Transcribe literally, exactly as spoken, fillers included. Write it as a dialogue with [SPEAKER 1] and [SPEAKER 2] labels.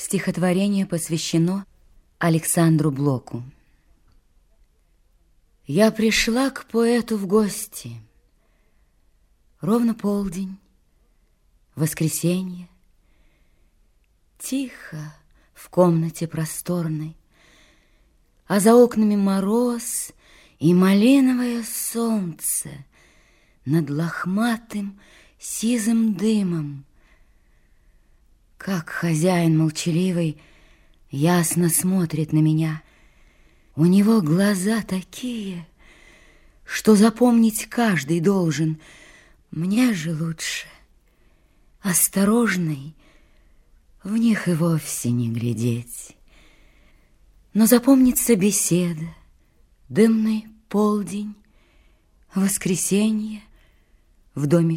[SPEAKER 1] Стихотворение посвящено Александру Блоку. Я пришла к поэту в гости. Ровно полдень, воскресенье. Тихо в комнате просторной, а за окнами мороз и малиновое солнце над лохматым сизым дымом. Как хозяин молчаливый ясно смотрит на меня. У него глаза такие, что запомнить каждый должен. Мне же лучше осторожный в них и вовсе не глядеть. Но запомнится беседа, дымный полдень, воскресенье в доме